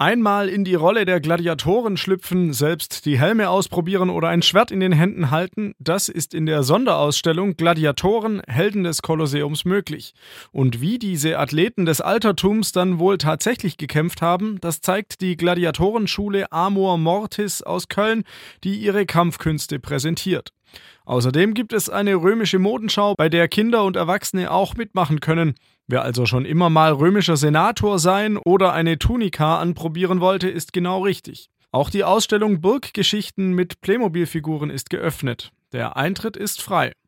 Einmal in die Rolle der Gladiatoren schlüpfen, selbst die Helme ausprobieren oder ein Schwert in den Händen halten, das ist in der Sonderausstellung Gladiatoren, Helden des Kolosseums möglich. Und wie diese Athleten des Altertums dann wohl tatsächlich gekämpft haben, das zeigt die Gladiatorenschule Amor Mortis aus Köln, die ihre Kampfkünste präsentiert. Außerdem gibt es eine römische Modenschau, bei der Kinder und Erwachsene auch mitmachen können. Wer also schon immer mal römischer Senator sein oder eine Tunika anprobieren wollte, ist genau richtig. Auch die Ausstellung Burggeschichten mit Playmobil-Figuren ist geöffnet. Der Eintritt ist frei.